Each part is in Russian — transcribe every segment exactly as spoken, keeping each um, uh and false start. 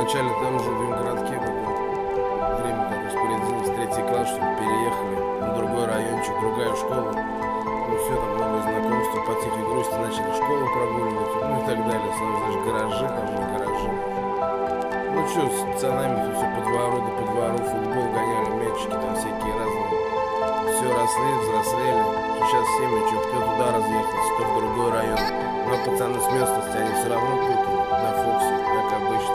вначале там уже в Виноградке, время как распорядилось, третий класс, чтобы переехали на другой райончик, другая школа. Ну все, там новые знакомства, по тихой грусти начали школу прогуливать, ну и так далее. Сразу, знаешь, гаражи, там же гаражи. Ну что, с пацанами все по двору, да по двору, футбол гоняли, мячики там всякие разные. Все росли, взрослели. Сейчас семьи, что кто туда разъехался, кто в другой район. Но пацаны с местности, они все равно тут, на Фоксе, как обычно.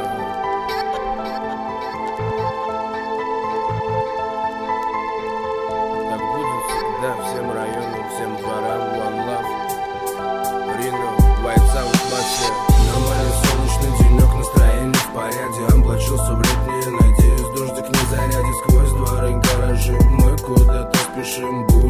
Так будет всегда, всем районам, всем дворам, One Love, Рино, White Sound, Бассе. Нормальный солнечный денек, настроение в порядке. Облачился в летнее, надеюсь, дождик не зарядит. Сквозь дворы, гаражи, мы куда-то спешим.